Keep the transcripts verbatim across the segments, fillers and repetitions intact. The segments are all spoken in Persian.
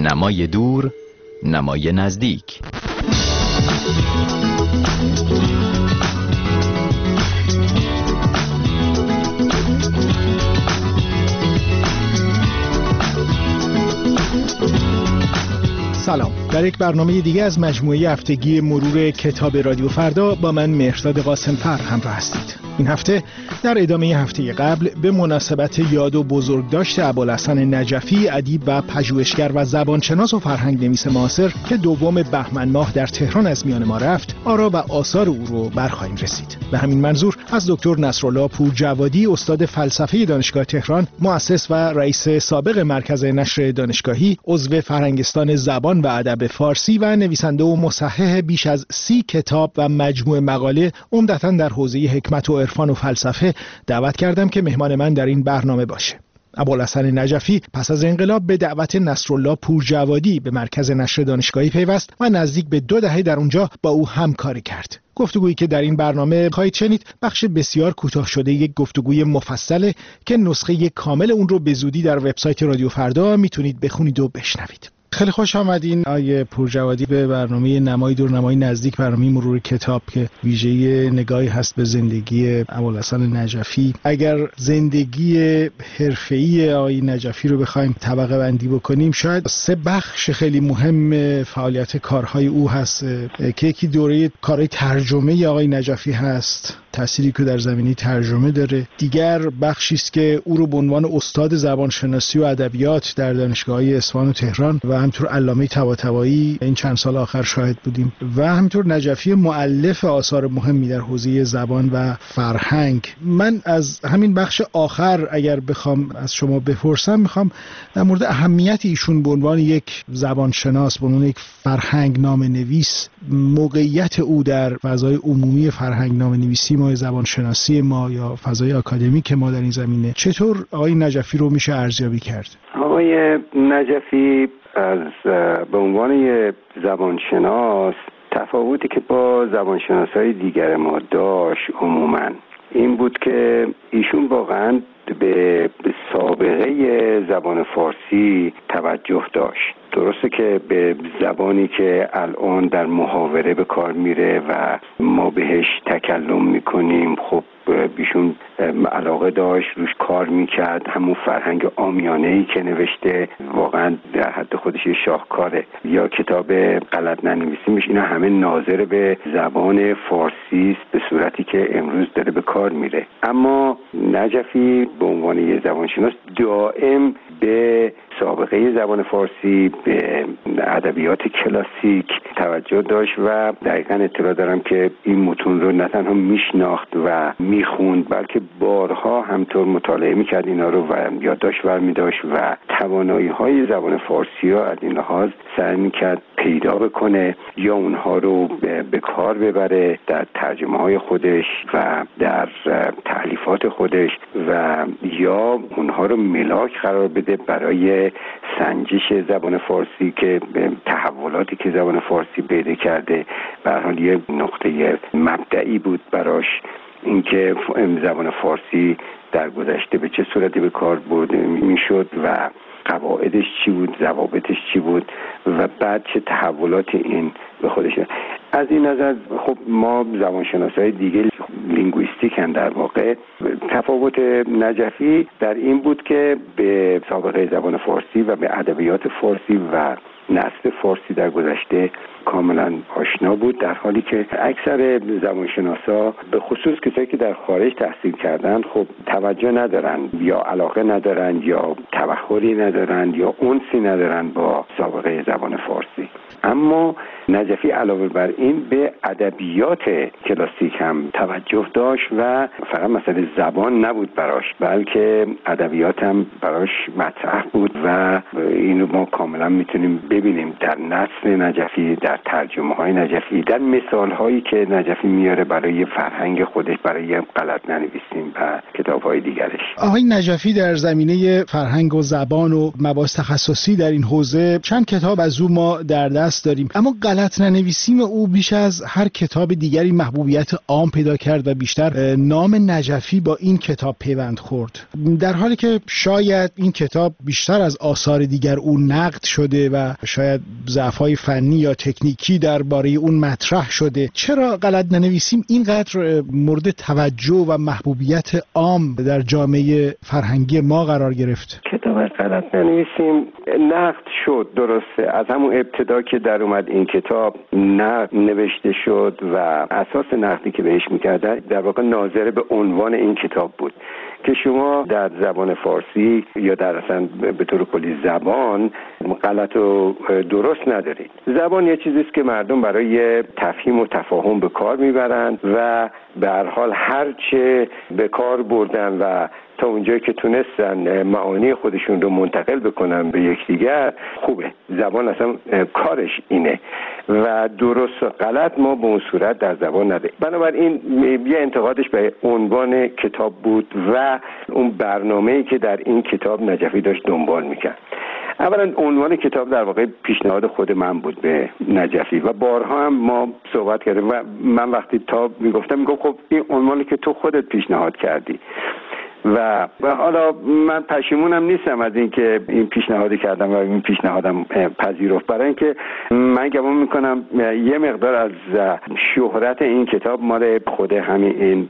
نمای دور، نمای نزدیک. سلام، در یک برنامه دیگه از مجموعه هفتگی مرور کتاب رادیو فردا با من مهرداد قاسم‌فر همراه هستید. این هفته در ادامه هفته قبل به مناسبت یاد و بزرگداشت ابوالحسن نجفی، ادیب و پژوهشگر و زبانشناس و فرهنگ‌نویس معاصر که دوم بهمن ماه در تهران از میان ما رفت، آرا و آثار او رو برخواهیم رسید. به همین منظور از دکتر نصرالله پورجوادی، استاد فلسفه دانشگاه تهران، مؤسس و رئیس سابق مرکز نشر دانشگاهی، عضو فرهنگستان زبان و ادب فارسی و نویسنده و مصحح بیش از سی کتاب و مجموعه مقاله عمدتاً در حوزه حکمت و عرفان و فلسفه دعوت کردم که مهمان من در این برنامه باشه. ابوالحسن نجفی پس از انقلاب به دعوت نصرالله پورجوادی به مرکز نشر دانشگاهی پیوست و نزدیک به دو دهه در اونجا با او همکاری کرد. گفتگویی که در این برنامه خواهید شنید بخش بسیار کوتاه شده یک گفتگوی مفصله که نسخه کامل اون رو به زودی در وبسایت رادیو فردا میتونید بخونید و بشنوید. خیلی خوش آمدین آیه پورجوادی به برنامه نمای دور نمای نزدیک، برنامه مرور کتاب که ویژه نگاهی هست به زندگی ابوالحسن نجفی. اگر زندگی حرفه‌ای آیه نجفی رو بخوایم طبقه بندی بکنیم، شاید سه بخش خیلی مهم فعالیت کارهای او هست که یکی دوره کارهای ترجمه آقای نجفی هست، تأثیری که در زمینه ترجمه داره. دیگر بخشی است که او رو به عنوان استاد زبانشناسی و ادبیات در دانشگاه‌های اصفهان و تهران و همینطور علامه طباطبایی این چند سال آخر شاهد بودیم، و همینطور نجفی مؤلف آثار مهمی در حوزه زبان و فرهنگ. من از همین بخش آخر اگر بخوام از شما بپرسم، میخوام در مورد اهمیت ایشون به عنوان یک زبانشناس، به عنوان یک فرهنگ نامه‌نویس، موقعیت او در فضای عمومی فرهنگ نامه‌نویسی ما، زبانشناسی ما یا فضای آکادمیک ما در این زمینه، چطور آقای نجفی رو میشه ارزیابی کرد؟ آقای نجفی از به عنوان یک زبانشناس تفاوتی که با زبانشناسای دیگر ما داشت عموما این بود که ایشون واقعا به سابقه زبان فارسی توجه داشت. درسته که به زبانی که الان در محاوره به کار میره و ما بهش تکلم میکنیم، خب بیشون علاقه داشت، روش کار میکرد. همون فرهنگ عامیانه‌ای که نوشته واقعا در حد خودش شاهکاره، یا کتاب غلط ننویسیمش، اینا همه ناظر به زبان فارسی است به صورتی که امروز داره به کار میره. اما نجفی به عنوان یه زبانشناس دائم به سابقه زبان فارسی، به ادبیات کلاسیک توجه داشت و دقیقاً اطلاع دارم که این متون رو نه تنها میشناخت و میخوند، بلکه بارها همطور مطالعه میکرد اینا رو و یادداشت برمی داشت و توانایی های زبان فارسی رو از این لحاظ سعی میکرد پیدا بکنه یا اونها رو به کار ببره در ترجمه های خودش و در تألیفات خودش، و یا اونها رو ملاک قرار بده برای سنجش زبان فارسی که تحولاتی که زبان فارسی پیدا کرده. به هر حال یه نقطه مبدئی بود براش اینکه زبان فارسی در گذشته به چه صورتی به کار برده میشد و قواعدش چی بود، ضوابطش چی بود و بعد چه تحولاتی این به خودش. از این نظر خب ما زبانشناسای دیگه لینگویستیک هم در واقع، تفاوت نجفی در این بود که به سابقه زبان فارسی و به ادبیات فارسی و نسل فارسی در گذشته کاملا آشنا بود، در حالی که اکثر زبانشناسا به خصوص کسایی که در خارج تحصیل کردن خب توجه ندارن یا علاقه ندارن یا تبحری ندارن یا انسی ندارن با سابقه زبان فارسی. اما نجفی علاوه بر این به ادبیات کلاسیک هم توجه داشت و فقط مسئله زبان نبود براش، بلکه ادبیات هم براش مطرح بود و اینو ما کاملا میتونیم ببینیم در نثر نجفی، در ترجمه های نجفی، در مثال هایی که نجفی میاره برای فرهنگ خودش، برای غلط ننویسیم و کتاب های دیگرش. آقای نجفی در زمینه فرهنگ و زبان و مباحث تخصصی در این حوزه چند کتاب از او ما در دست داریم، اما غلط ننویسیم او بیش از هر کتاب دیگری محبوبیت عام پیدا کرد و بیشتر نام نجفی با این کتاب پیوند خورد، در حالی که شاید این کتاب بیشتر از آثار دیگر او نقد شده و شاید ضعف‌های فنی یا تکنیکی درباره اون مطرح شده. چرا غلط ننویسیم اینقدر مورد توجه و محبوبیت عام در جامعه فرهنگی ما قرار گرفت؟ کتاب غلط ننویسیم نقد شد، درسته، از همون ابتدا که در اومد این کتاب نقد نوشته شد و اساس نقدی که بهش میکردن در واقع ناظر به عنوان این کتاب بود که شما در زبان فارسی یا در اصلا به طور کلی زبان غلط و درست ندارید. زبان یه چیزی است که مردم برای تفهیم و تفاهم به کار میبرند و به هر حال هر چه به کار بردن و تا اونجایی که تونستن معانی خودشون رو منتقل بکنن به یکدیگر خوبه. زبان اصلا کارش اینه و درست و غلط ما به اون صورت در زبان نداریم. بنابراین یه انتقادش به عنوان کتاب بود و اون برنامه‌ای که در این کتاب نجفی داشت دنبال میکرد. اولا عنوان کتاب در واقع پیشنهاد خود من بود به نجفی و بارها هم ما صحبت کردیم و من وقتی تا میگفتم میگفت خب این عنوانی که تو خودت پیشنهاد کردی و و حالا من پشیمونم نیستم از اینکه این پیشنهادی کردم و این پیشنهادم پذیرفت، برای اینکه من گمان میکنم یه مقدار از شهرت این کتاب مال خود همین این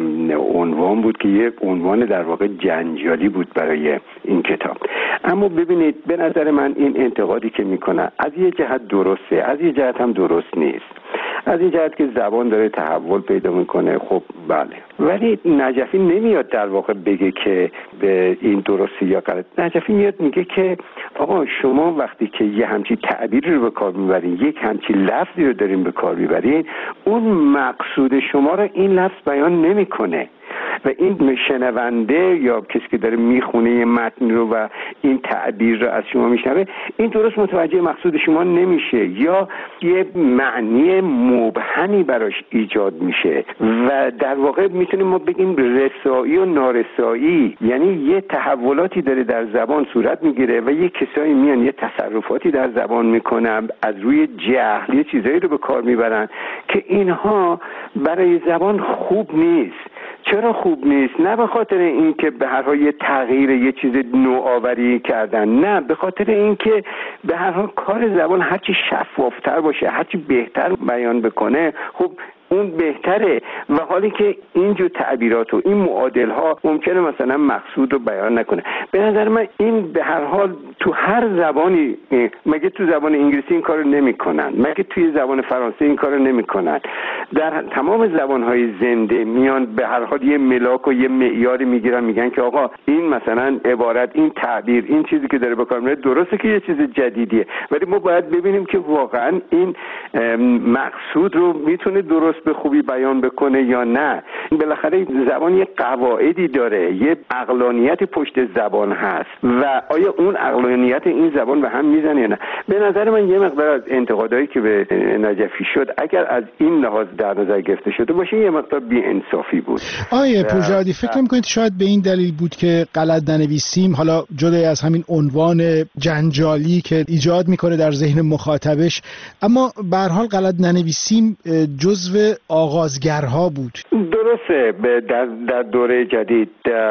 عنوان بود که یه عنوان در واقع جنجالی بود برای این کتاب. اما ببینید به نظر من این انتقادی که میکنه از یه جهت درسته، از یه جهت هم درست نیست. از این جهت که زبان داره تحول پیدا میکنه، خب بله، ولی نجفی نمیاد در واقع بگه که به این درستی یا غلط. نجفی میاد میگه که آقا شما وقتی که یه همچی تعبیری رو به کار میبرین، یک همچی لفظی رو دارین به کار میبرین، اون مقصود شما رو این لفظ بیان نمیکنه و این شنونده یا کسی که داره میخونه یه متن رو و این تعبیر رو از شما میشنوه، این درست متوجه مقصود شما نمیشه یا یه معنی مبهمی براش ایجاد میشه و در واقع میتونیم ما بگیم رسایی و نارسایی، یعنی یه تحولاتی داره در زبان صورت میگیره و یه کسایی میان یه تصرفاتی در زبان میکنن از روی جهل، یه چیزایی رو به کار میبرن که اینها برای زبان خوب نیست. چرا خوب نیست؟ نه به خاطر اینکه به هر حال یه تغییر یه چیز نوآوری کردن، نه، به خاطر اینکه به هر حال کار زبان هرچی شفافتر باشه، هرچی بهتر بیان بکنه، خب اون بهتره. و حالی که اینجور تعبیرات و این معادل ها ممکنه مثلا مقصود رو بیان نکنه. به نظر من این به هر حال تو هر زبانی، مگه تو زبان انگلیسی این کارو نمیکنن؟ مگه توی زبان فرانسه این کارو نمیکنن؟ در تمام زبانهای زنده میان به هر حال یه ملاک و یه معیاری میگیرن، میگن که آقا این مثلا عبارت، این تعبیر، این چیزی که داره به کار میره درسته که یه چیز جدیدیه، ولی ما باید ببینیم که واقعا این مقصود رو میتونه درست به خوبی بیان بکنه یا نه. بالاخره زبان یه قواعدی داره، یه عقلانیت پشت زبان هست و آیا اون عقلانیت این زبان به هم میزنه یا نه؟ به نظر من یه مقدار از انتقادایی که به نجفی شد اگر از این لحاظ در نظر گرفته شده باشه یه مقدار بی‌انصافی بود. آیه پورژادی، فکر نمی‌کنید شاید به این دلیل بود که غلط ننویسیم، حالا جدا از همین عنوان جنجالی که ایجاد میکنه در ذهن مخاطبش، اما به هر حال غلط ننویسیم جزو آغازگرها بود؟ درسته. در, در دوره جدید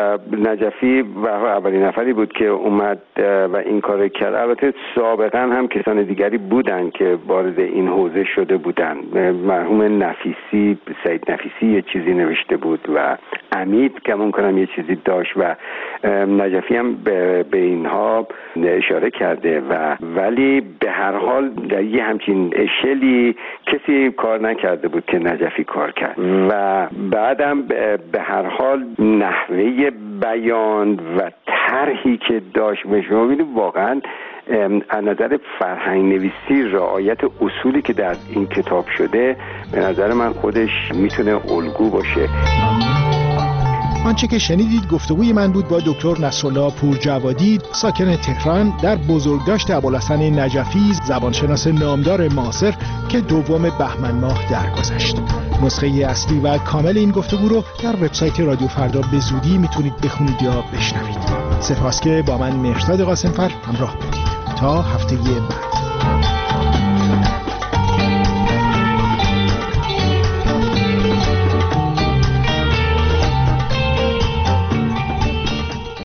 نجفی و اولین نفری بود که اومد و این کار کرد. البته سابقا هم کسان دیگری بودن که وارد این حوزه شده بودن. مرحوم نفیسی، سید نفیسی یه چیزی نوشته بود و امید گمان کنم یه چیزی داشت و نجفی هم به, به اینها اشاره کرده و ولی به هر حال در یه همچین اشلی کسی کار نکرده بود که نجفی کار کرد و بعدم به هر حال نحوه بیان و طرحی که داشت و شما ببینید واقعا از نظر فرهنگ نویسی رعایت اصولی که در این کتاب شده به نظر من خودش میتونه الگو باشه. آنچه که شنیدید گفتگوی من بود با دکتر نصرالله پورجوادی، ساکن تهران، در بزرگداشت ابوالحسن نجفی، زبانشناس نامدار معاصر که دوم بهمن ماه درگذشت. نسخه اصلی و کامل این گفتگو رو در وبسایت رادیو فردا به زودی میتونید بخونید یا بشنوید. سپاس که با من مهرداد قاسمفر همراه بودید. تا هفته بعد.